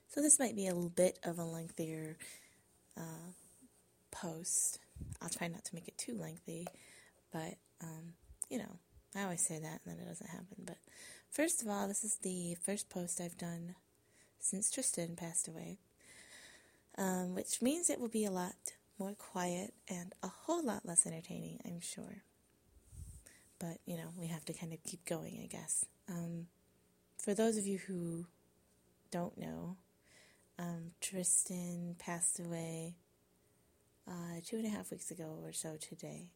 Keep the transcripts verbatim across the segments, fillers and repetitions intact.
So this might be a little bit of a lengthier uh, post. I'll try not to make it too lengthy, but, um, you know, I always say that and then it doesn't happen. But first of all, this is the first post I've done since Tristan passed away, um, which means it will be a lot more quiet and a whole lot less entertaining, I'm sure. But, you know, we have to kind of keep going, I guess. Um, for those of you who don't know, um, Tristan passed away uh, two and a half weeks ago or so today.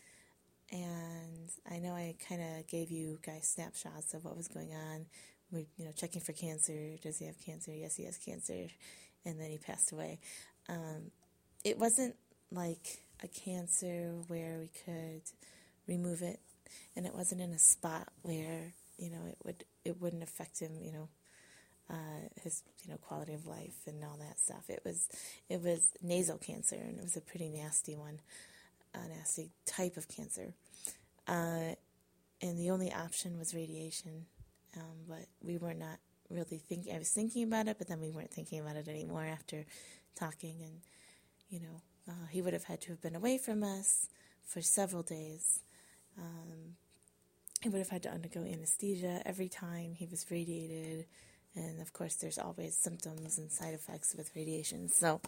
And I know I kind of gave you guys snapshots of what was going on. We're, you know, checking for cancer. Does he have cancer? Yes, he has cancer. And then he passed away. Um, it wasn't like a cancer where we could remove it, and it wasn't in a spot where, you know, it would it wouldn't affect him, you know, uh, his you know quality of life and all that stuff. It was it was nasal cancer, and it was a pretty nasty one. A nasty type of cancer, uh, and the only option was radiation, um, but we were not really thinking. I was thinking about it, but then we weren't thinking about it anymore after talking, and you know, uh, he would have had to have been away from us for several days. Um, he would have had to undergo anesthesia every time he was radiated, and of course there's always symptoms and side effects with radiation, so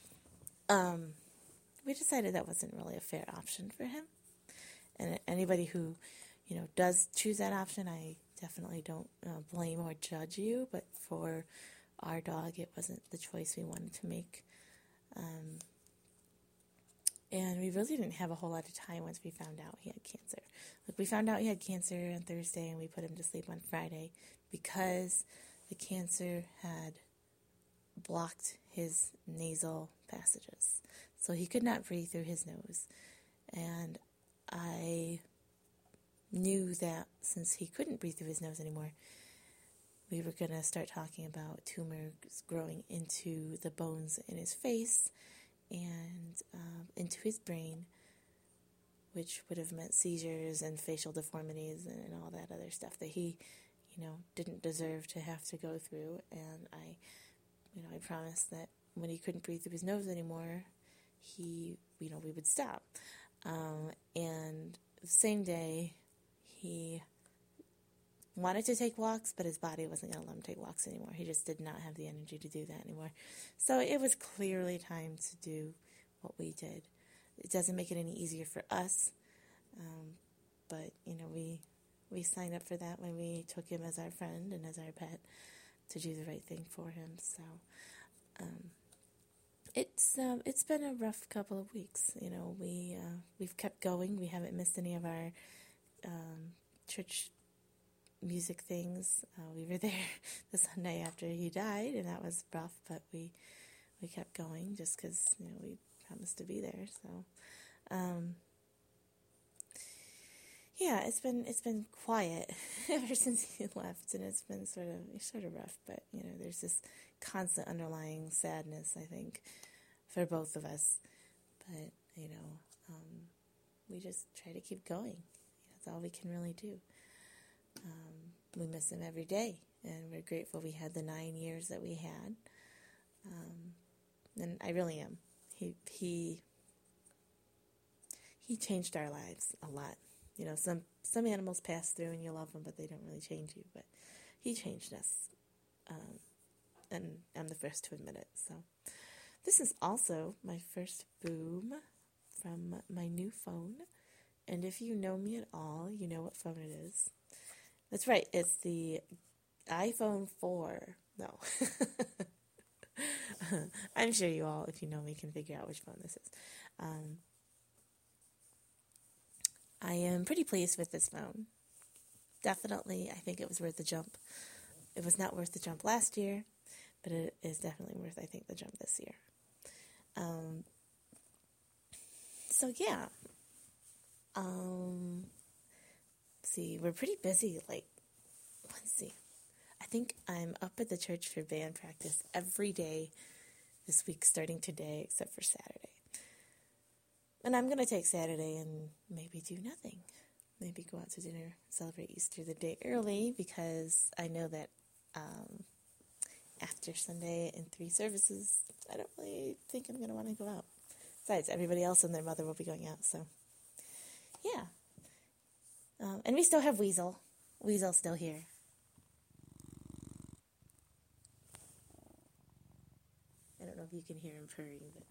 um we decided that wasn't really a fair option for him. And anybody who, you know, does choose that option, I definitely don't uh, blame or judge you. But for our dog, it wasn't the choice we wanted to make. Um, and we really didn't have a whole lot of time once we found out he had cancer. Like, we found out he had cancer on Thursday, and we put him to sleep on Friday because the cancer had blocked his nasal passages. So he could not breathe through his nose. And I knew that since he couldn't breathe through his nose anymore, we were going to start talking about tumors growing into the bones in his face and um, into his brain, which would have meant seizures and facial deformities and, and all that other stuff that he, you know, didn't deserve to have to go through. And I, you know, I promised that when he couldn't breathe through his nose anymore, he, you know, we would stop. Um, and the same day, he wanted to take walks, but his body wasn't going to let him take walks anymore. He just did not have the energy to do that anymore. So it was clearly time to do what we did. It doesn't make it any easier for us, um, but, you know, we we signed up for that when we took him as our friend and as our pet to do the right thing for him. So, um, It's um, it's been a rough couple of weeks. You know, we uh, we've kept going. We haven't missed any of our um, church music things. Uh, we were there the Sunday after he died, and that was rough. But we we kept going just because, you know, we promised to be there. So, um, yeah, it's been it's been quiet ever since he left, and it's been sort of sort of rough. But, you know, there's this constant underlying sadness, I think, for both of us. But, you know, um, we just try to keep going. That's all we can really do. Um, we miss him every day, and we're grateful we had the nine years that we had. Um, and I really am. He he he changed our lives a lot. You know, some some animals pass through and you love them, but they don't really change you. But he changed us, um, and I'm the first to admit it. So this is also my first boom from my new phone. And if you know me at all, you know what phone it is. That's right, it's the iPhone four. No. I'm sure you all, if you know me, can figure out which phone this is. Um, I am pretty pleased with this phone. Definitely, I think it was worth the jump. It was not worth the jump last year, but it is definitely worth, I think, the jump this year. Um, so, yeah. Um, let's see, we're pretty busy. Like, let's see. I think I'm up at the church for band practice every day this week, starting today, except for Saturday. And I'm going to take Saturday and maybe do nothing. Maybe go out to dinner, celebrate Easter the day early, because I know that um, after Easter Sunday and three services, I don't really think I'm going to want to go out. Besides, everybody else and their mother will be going out, so yeah. Um, and we still have Weasel. Weasel's still here. I don't know if you can hear him purring, but...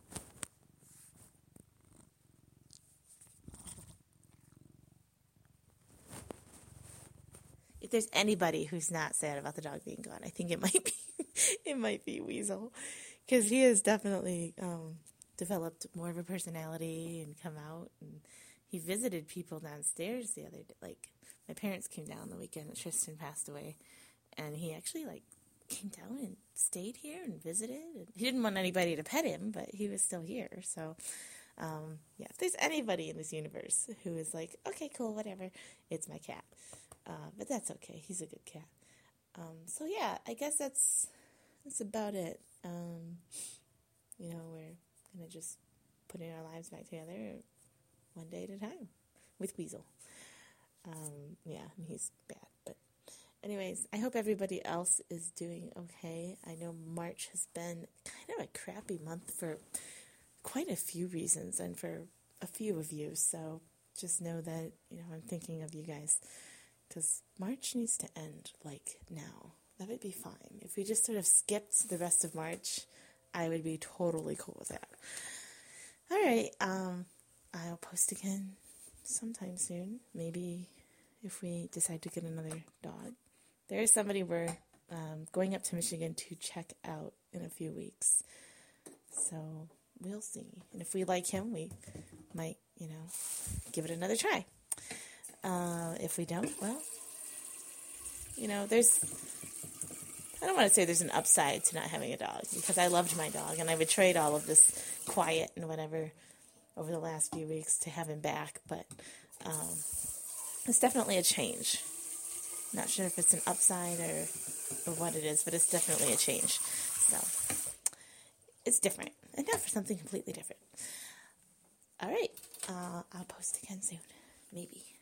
If there's anybody who's not sad about the dog being gone, I think it might be it might be Weasel, because he has definitely um, developed more of a personality and come out, and he visited people downstairs the other day. Like, my parents came down the weekend that Tristan passed away, and he actually like came down and stayed here and visited. And he didn't want anybody to pet him, but he was still here. So um, yeah, if there's anybody in this universe who is like, okay, cool, whatever, it's my cat. Uh, but that's okay. He's a good cat. Um, so yeah, I guess that's that's about it. Um, you know, we're gonna just putting our lives back together one day at a time with Weasel. Um, yeah, and he's bad. But anyways, I hope everybody else is doing okay. I know March has been kind of a crappy month for quite a few reasons and for a few of you. So just know that, you know, I'm thinking of you guys. Because March needs to end, like, now. That would be fine. If we just sort of skipped the rest of March, I would be totally cool with that. All right, um, I'll post again sometime soon. Maybe if we decide to get another dog. There is somebody we're um, going up to Michigan to check out in a few weeks. So we'll see. And if we like him, we might, you know, give it another try. Uh, if we don't, well, you know, there's, I don't want to say there's an upside to not having a dog, because I loved my dog, and I would trade all of this quiet and whatever over the last few weeks to have him back, but um, it's definitely a change. Not sure if it's an upside or, or what it is, but it's definitely a change. So, it's different, and now for something completely different. All right, uh, I'll post again soon, maybe.